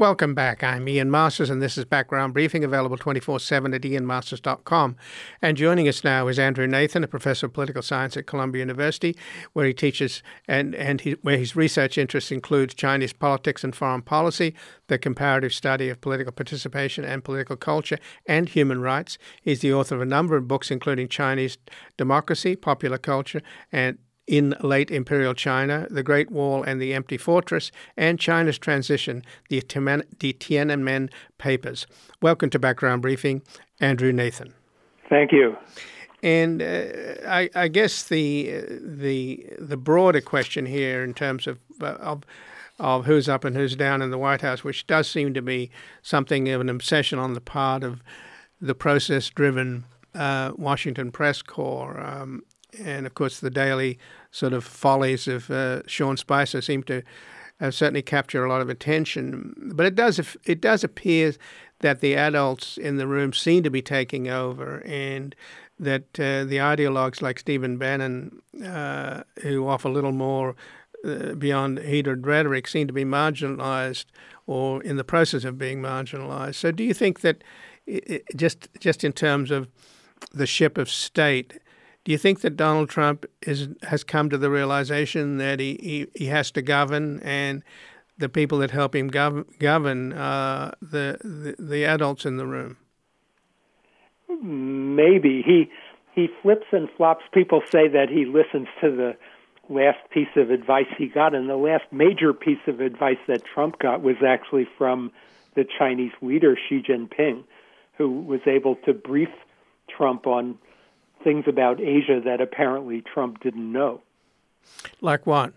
Welcome back. I'm Ian Masters, and this is Background Briefing, available 24/7 at ianmasters.com. And joining us now is Andrew Nathan, a professor of political science at Columbia University, where he teaches where his research interests include Chinese politics and foreign policy, the comparative study of political participation and political culture, and human rights. He's the author of a number of books, including Chinese Democracy, Popular Culture, and in Late Imperial China, The Great Wall and the Empty Fortress, and China's Transition, the Tiananmen Papers. Welcome to Background Briefing, Andrew Nathan. Thank you. And I guess the broader question here in terms of who's up and who's down in the White House, which does seem to be something of an obsession on the part of the process-driven Washington press corps, and of course the daily sort of follies of Sean Spicer seem to certainly capture a lot of attention. But it does appear that the adults in the room seem to be taking over, and that the ideologues like Stephen Bannon, who offer little more beyond heated rhetoric, seem to be marginalized or in the process of being marginalized. So do you think that just in terms of the ship of state, do you think that Donald Trump has come to the realization that he has to govern, and the people that help him govern the adults in the room? Maybe. He flips and flops. People say that he listens to the last piece of advice he got, and the last major piece of advice that Trump got was actually from the Chinese leader, Xi Jinping, who was able to brief Trump on things about Asia that apparently Trump didn't know. Like what?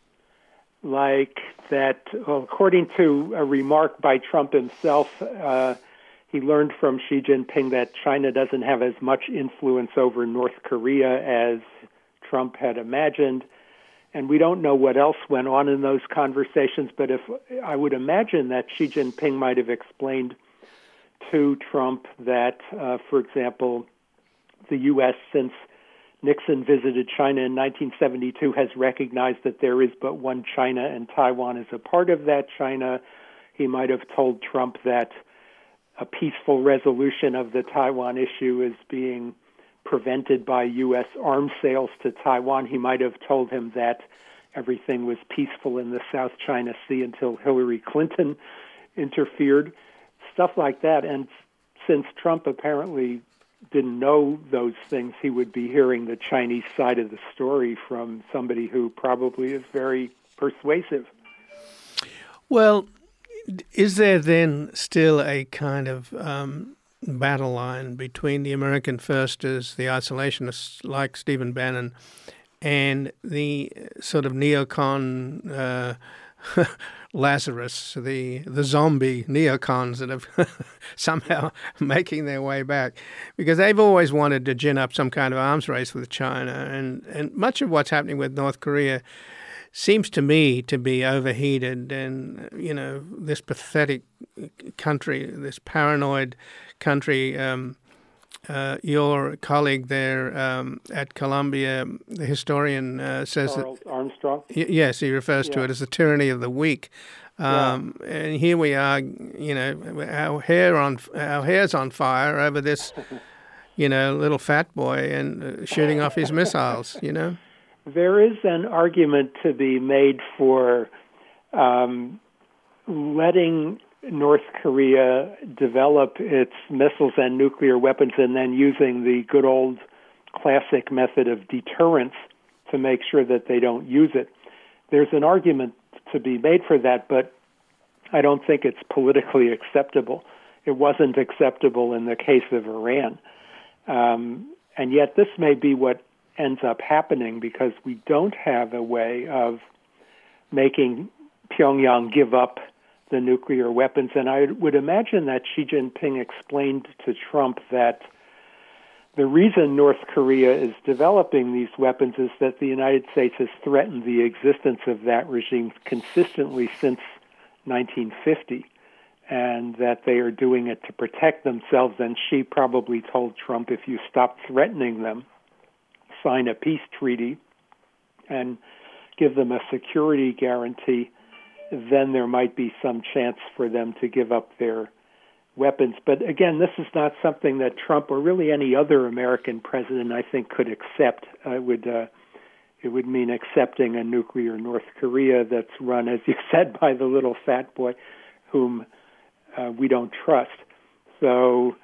Like that, according to a remark by Trump himself, he learned from Xi Jinping that China doesn't have as much influence over North Korea as Trump had imagined. And we don't know what else went on in those conversations, but if I would imagine that Xi Jinping might have explained to Trump that, for example, the U.S., since Nixon visited China in 1972, has recognized that there is but one China, and Taiwan is a part of that China. He might have told Trump that a peaceful resolution of the Taiwan issue is being prevented by U.S. arms sales to Taiwan. He might have told him that everything was peaceful in the South China Sea until Hillary Clinton interfered, stuff like that. And since Trump apparently didn't know those things, he would be hearing the Chinese side of the story from somebody who probably is very persuasive. Well, is there then still a kind of battle line between the American firsters, the isolationists like Stephen Bannon, and the sort of neocon Lazarus, the zombie neocons that have somehow making their way back? Because they've always wanted to gin up some kind of arms race with China, and much of what's happening with North Korea seems to me to be overheated. And, you know, this pathetic country, this paranoid country, your colleague there at Columbia, the historian, says Charles Armstrong. Yes, he refers to it as the tyranny of the weak. And here we are, you know, our hair's on fire over this, you know, little fat boy and shooting off his missiles, you know. There is an argument to be made for letting North Korea develop its missiles and nuclear weapons and then using the good old classic method of deterrence to make sure that they don't use it. There's an argument to be made for that, but I don't think it's politically acceptable. It wasn't acceptable in the case of Iran. And yet this may be what ends up happening, because we don't have a way of making Pyongyang give up the nuclear weapons. And I would imagine that Xi Jinping explained to Trump that the reason North Korea is developing these weapons is that the United States has threatened the existence of that regime consistently since 1950, and that they are doing it to protect themselves. And Xi probably told Trump, if you stop threatening them, sign a peace treaty and give them a security guarantee, then there might be some chance for them to give up their weapons. But again, this is not something that Trump or really any other American president, I think, could accept. It would mean accepting a nuclear North Korea that's run, as you said, by the little fat boy whom we don't trust. So,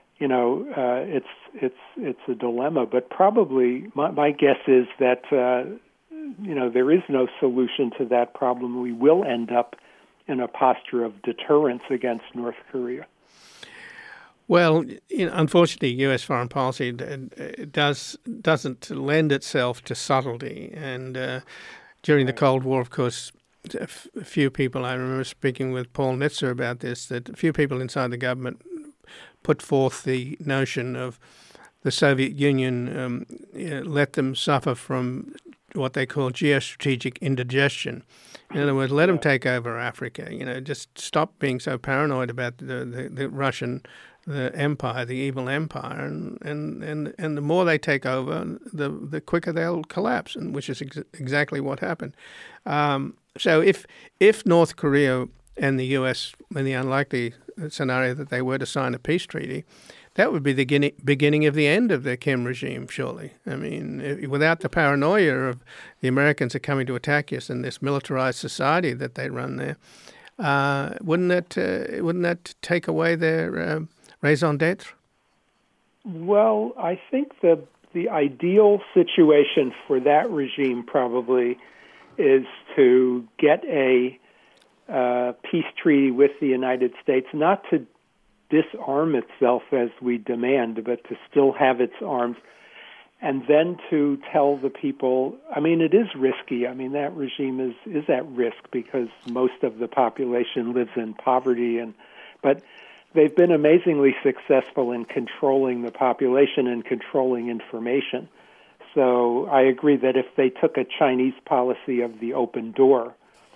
it's a dilemma. But probably my guess is that there is no solution to that problem. We will end up in a posture of deterrence against North Korea. Well, unfortunately, U.S. foreign policy doesn't lend itself to subtlety. And during the Cold War, of course, a few people, I remember speaking with Paul Nitzer about this, that a few people inside the government put forth the notion of the Soviet Union let them suffer from what they call geostrategic indigestion. In other words, let them take over Africa. Just stop being so paranoid about the Russian empire, the evil empire, and the more they take over, the quicker they'll collapse, and which is exactly what happened. So if North Korea and the U.S., in the unlikely scenario that they were to sign a peace treaty, that would be the beginning of the end of the Kim regime, surely. I mean, without the paranoia of the Americans are coming to attack us in this militarized society that they run there, wouldn't that take away their raison d'etre? Well, I think the ideal situation for that regime probably is to get a peace treaty with the United States, not to disarm itself as we demand, but to still have its arms, and then to tell the people, I mean, it is risky. I mean, that regime is at risk because most of the population lives in poverty, but they've been amazingly successful in controlling the population and controlling information. So I agree that if they took a Chinese policy of the open door,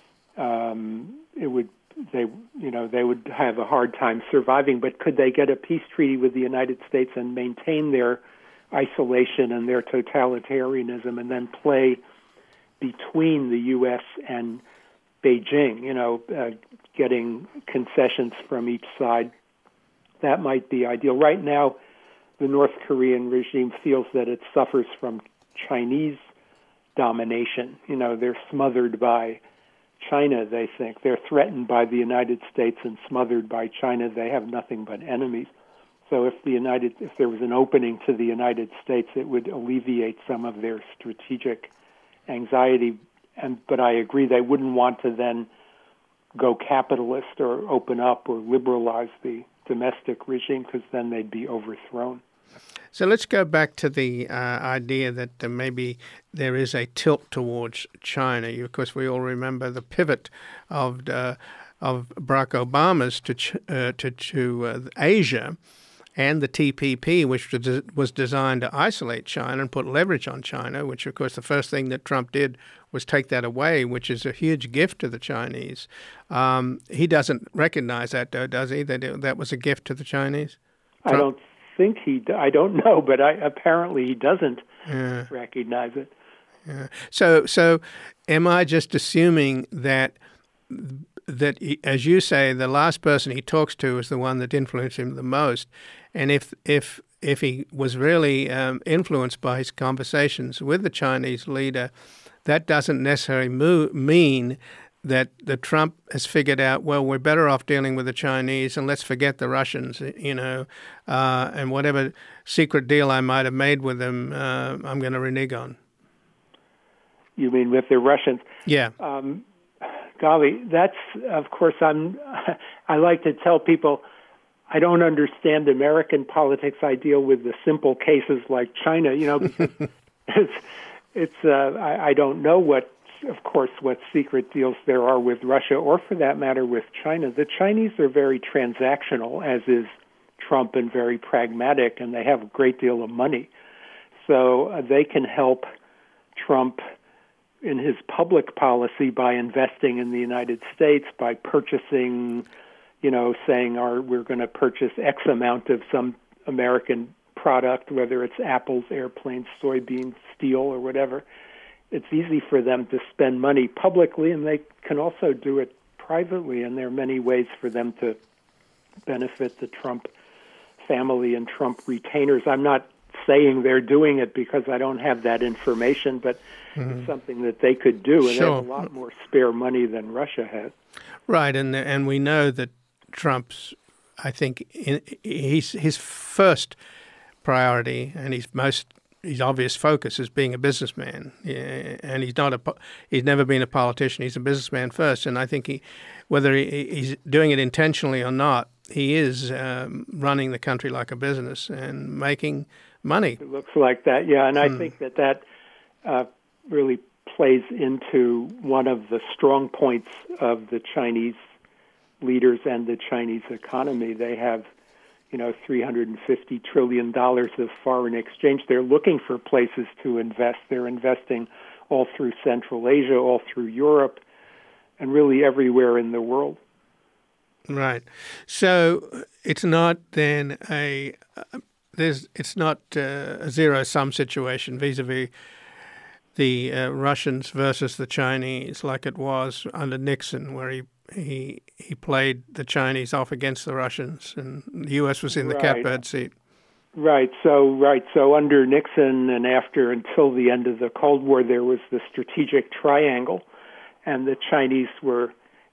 they would have a hard time surviving. But could they get a peace treaty with the United States and maintain their isolation and their totalitarianism, and then play between the U.S. and Beijing? Getting concessions from each side. That might be ideal. Right now, the North Korean regime feels that it suffers from Chinese domination. They're smothered by China, they think. They're threatened by the United States and smothered by China. They have nothing but enemies. So if there was an opening to the United States, it would alleviate some of their strategic anxiety. But I agree they wouldn't want to then go capitalist or open up or liberalize the domestic regime, because then they'd be overthrown. So let's go back to the idea that maybe there is a tilt towards China. Of course, we all remember the pivot of Barack Obama's to Asia, and the TPP, which was designed to isolate China and put leverage on China, which, of course, the first thing that Trump did was take that away, which is a huge gift to the Chinese. He doesn't recognize that, though, does he, that was a gift to the Chinese? Trump? I don't think I don't know, but apparently he doesn't recognize it. Yeah. So am I just assuming that he, as you say, the last person he talks to is the one that influenced him the most? And if he was really influenced by his conversations with the Chinese leader, that doesn't necessarily mean that the Trump has figured out, well, we're better off dealing with the Chinese and let's forget the Russians, and whatever secret deal I might have made with them, I'm going to renege on. You mean with the Russians? Yeah. Golly, that's, of course, I like to tell people I don't understand American politics. I deal with the simple cases like China, because I don't know what secret deals there are with Russia, or for that matter with China. The Chinese are very transactional, as is Trump, and very pragmatic, and they have a great deal of money. So they can help Trump in his public policy by investing in the United States, by purchasing, saying we're going to purchase X amount of some American product, whether it's apples, airplanes, soybeans, steel, or whatever. It's easy for them to spend money publicly, and they can also do it privately, and there are many ways for them to benefit the Trump family and Trump retainers. I'm not saying they're doing it because I don't have that information, but it's something that they could do, and they have a lot more spare money than Russia has. Right, and we know that Trump's, I think, his first priority and his obvious focus is being a businessman, and he's never been a politician. He's a businessman first, and I think whether he's doing it intentionally or not, he is running the country like a business and making money. It looks like that, yeah, and I think that really plays into one of the strong points of the Chinese leaders and the Chinese economy. They have, $350 trillion of foreign exchange. They're looking for places to invest. They're investing all through Central Asia, all through Europe, and really everywhere in the world. Right. So it's not then it's not a zero-sum situation vis-a-vis the Russians versus the Chinese, like it was under Nixon, where he played the Chinese off against the Russians, and the U.S. was in the catbird seat. Right. So under Nixon and until the end of the Cold War, there was the strategic triangle, and the Chinese were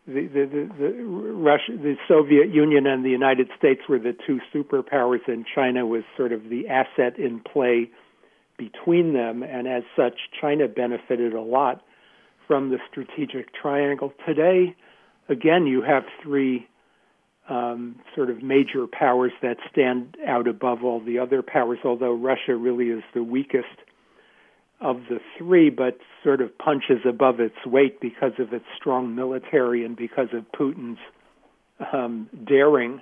the Soviet Union and the United States were the two superpowers, and China was sort of the asset in play between them, and as such, China benefited a lot from the strategic triangle. Today, again, you have three sort of major powers that stand out above all the other powers, although Russia really is the weakest of the three, but sort of punches above its weight because of its strong military and because of Putin's daring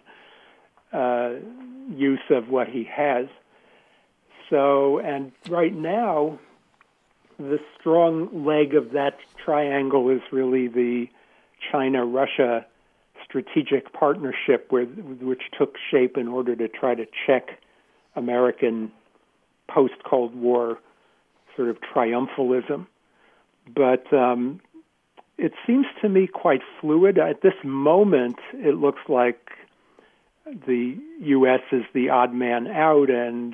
use of what he has. So, and right now, the strong leg of that triangle is really the China-Russia strategic partnership, which took shape in order to try to check American post-Cold War sort of triumphalism. But it seems to me quite fluid. At this moment, it looks like the U.S. is the odd man out, and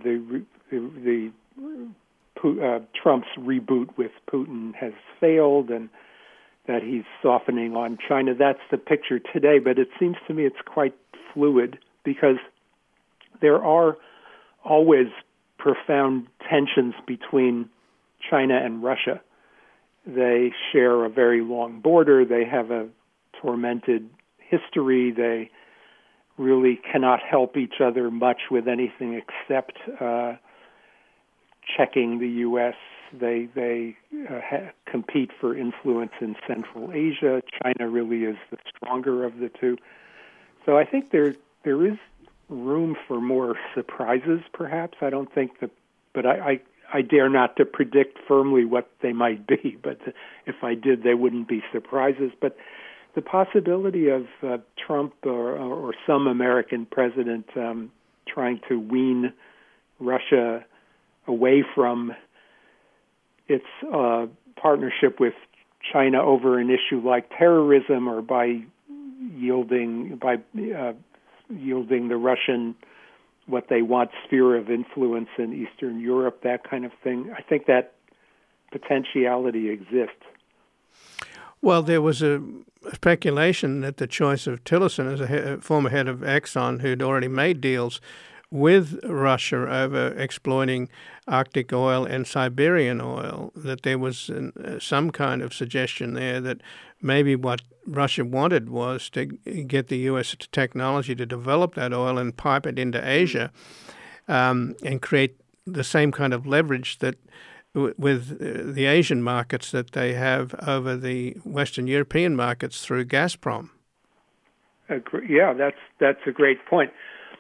Trump's reboot with Putin has failed, and that he's softening on China. That's the picture today, but it seems to me it's quite fluid because there are always profound tensions between China and Russia. They share a very long border. They have a tormented history. They really cannot help each other much with anything except checking the U.S. They compete for influence in Central Asia. China really is the stronger of the two. So I think there is room for more surprises, perhaps. I don't think but I dare not to predict firmly what they might be. But if I did, they wouldn't be surprises. But the possibility of Trump or some American president trying to wean Russia away from its partnership with China over an issue like terrorism, or by yielding the Russian what they want sphere of influence in Eastern Europe, that kind of thing. I think that potentiality exists. Well, there was a speculation that the choice of Tillerson as a former head of Exxon, who'd already made deals with Russia over exploiting Arctic oil and Siberian oil, that there was some kind of suggestion there that maybe what Russia wanted was to get the U.S. technology to develop that oil and pipe it into Asia and create the same kind of leverage that with the Asian markets that they have over the Western European markets through Gazprom. Yeah, that's a great point.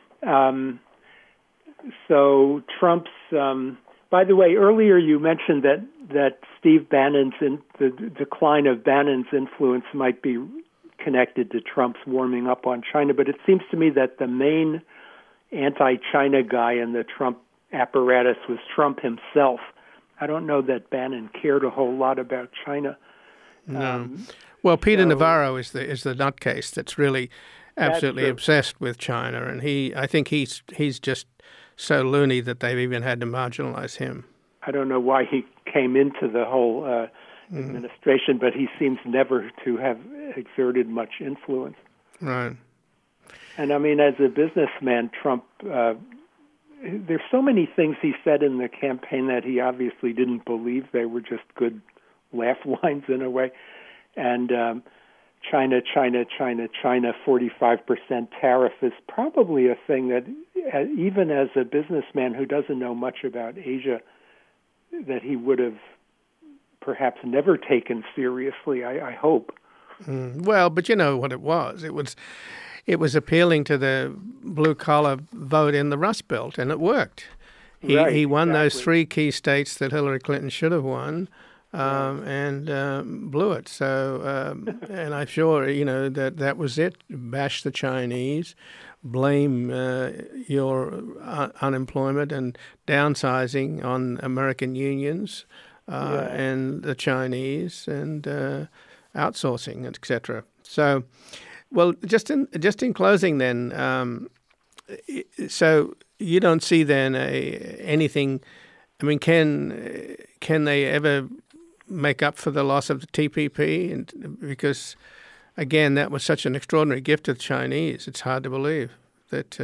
So Trump's, by the way, earlier you mentioned that Steve Bannon's the decline of Bannon's influence might be connected to Trump's warming up on China, but it seems to me that the main anti-China guy in the Trump apparatus was Trump himself. I don't know that Bannon cared a whole lot about China. No. Well, Peter So Navarro is the nutcase that's really absolutely true. obsessed with China, and I think he's just so loony that they've even had to marginalize him. I don't know why he came into the whole administration, but he seems never to have exerted much influence. Right. And I mean, as a businessman, Trump, there's so many things he said in the campaign that he obviously didn't believe. They were just good laugh lines in a way. And China, 45% tariff is probably a thing that even as a businessman who doesn't know much about Asia, that he would have perhaps never taken seriously, I hope. Well, but you know what it was. It was appealing to the blue-collar vote in the Rust Belt, and it worked. He won those 3 key states that Hillary Clinton should have won, and blew it. So, and I'm sure, that was it. Bash the Chinese, blame your unemployment and downsizing on American unions and the Chinese and outsourcing, etc. So, well, just in closing, then, so you don't see then anything. I mean, can they ever make up for the loss of the TPP? And because, again, that was such an extraordinary gift to the Chinese. It's hard to believe that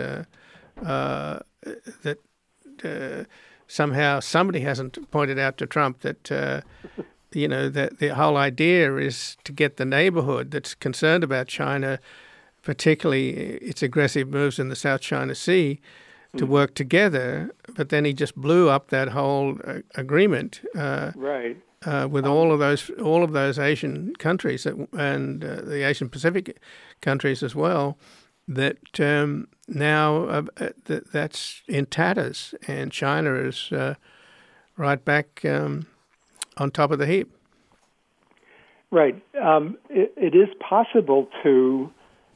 somehow somebody hasn't pointed out to Trump that that the whole idea is to get the neighborhood that's concerned about China, particularly its aggressive moves in the South China Sea, to work together. But then he just blew up that whole agreement. Right. With all of those Asian countries and the Asian Pacific countries as well, that now that's in tatters, and China is right back on top of the heap. Right. It is possible to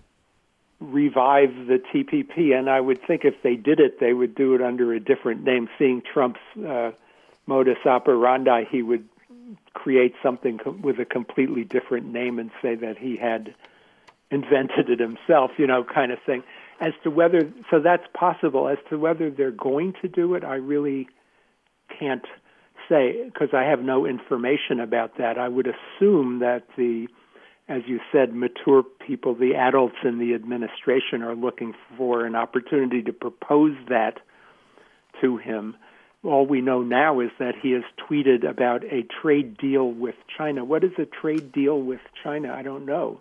revive the TPP, and I would think if they did it, they would do it under a different name. Seeing Trump's modus operandi, he would create something with a completely different name and say that he had invented it himself, kind of thing. As to whether, so that's possible. As to whether they're going to do it, I really can't say because I have no information about that. I would assume that as you said, mature people, the adults in the administration are looking for an opportunity to propose that to him. All we know now is that he has tweeted about a trade deal with China. What is a trade deal with China? I don't know.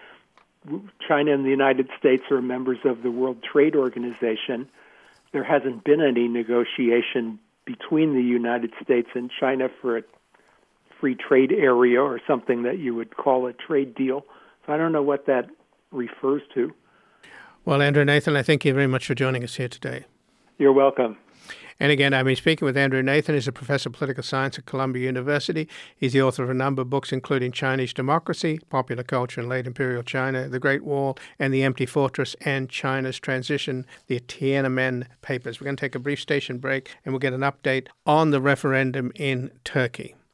China and the United States are members of the World Trade Organization. There hasn't been any negotiation between the United States and China for a free trade area or something that you would call a trade deal. So I don't know what that refers to. Well, Andrew Nathan, I thank you very much for joining us here today. You're welcome. And again, I've been speaking with Andrew Nathan. He's a professor of political science at Columbia University. He's the author of a number of books, including Chinese Democracy, Popular Culture in Late Imperial China, The Great Wall and the Empty Fortress, and China's Transition, the Tiananmen Papers. We're going to take a brief station break, and we'll get an update on the referendum in Turkey.